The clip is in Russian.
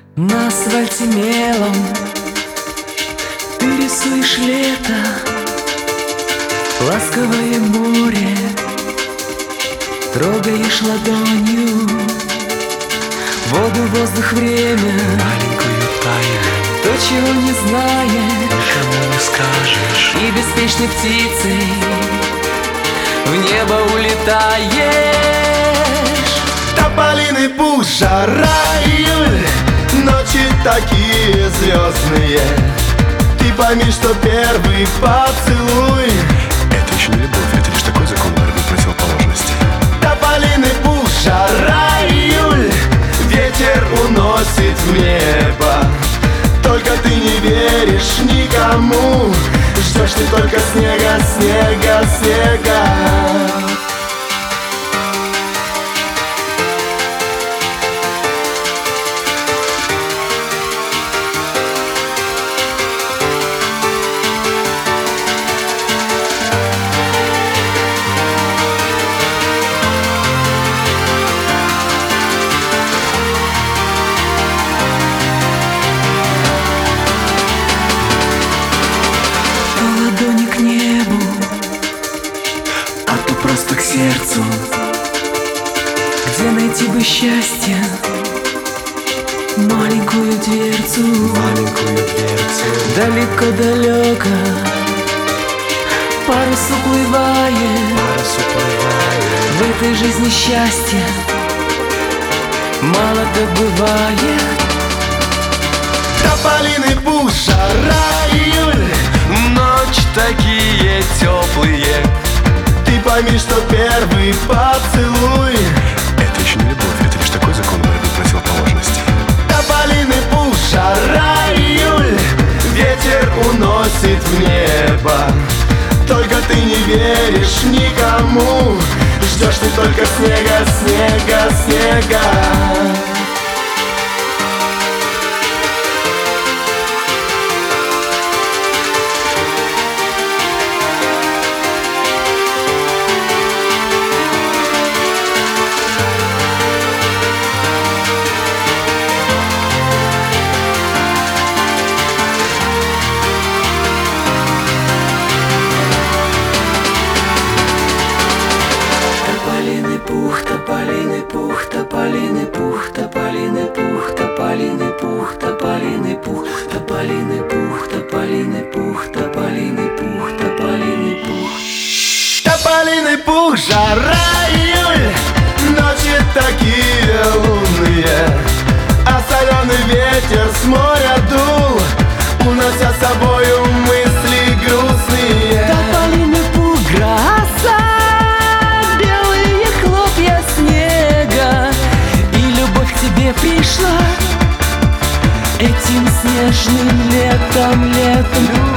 На асфальте мелом ты рисуешь лето, ласковое море, трогаешь ладонью воду, воздух, время, маленькую тайну, то, чего не знаешь, никому не скажешь. и беспечной птицей в небо улетаешь. Тополиный пух, жара, июль, ночи такие звездные. Ты пойми, что первый поцелуй — это еще не любовь, это лишь такой закон борьбы противоположностей. тополиный пух, жара, июль, ветер уносит в небо. Только ты не веришь никому, ждешь ты только снега, снега, снега. Ладони к небу, а то просто к сердцу. Где найти бы счастье, маленькую дверцу, Маленькую дверцу, далеко-далеко парус уплывает. парус уплывает. В этой жизни счастья мало добывает. Тополиный пух, жара, июль, Ночи такие теплые. ты пойми, что первый поцелуй — это еще не любовь, это лишь такой закон борьбы противоположностей. тополиный пух, жара, июль, ветер уносит в небо. Только ты не веришь никому, ждешь ты только снега, снега, снега. Тополиный пух, тополиный пух, тополиный пух, тополиный пух, тополиный пух, тополиный пух, тополиный пух, тополиный пух, тополиный пух, тополиный пух. Тополиный пух, жара, июль, ночи такие лунные, а соленый ветер с моря дул, унося с собою мысли грустные. Тополиный пух, гроза, белые хлопья снега, и любовь к тебе пришла этим снежным летом, летом.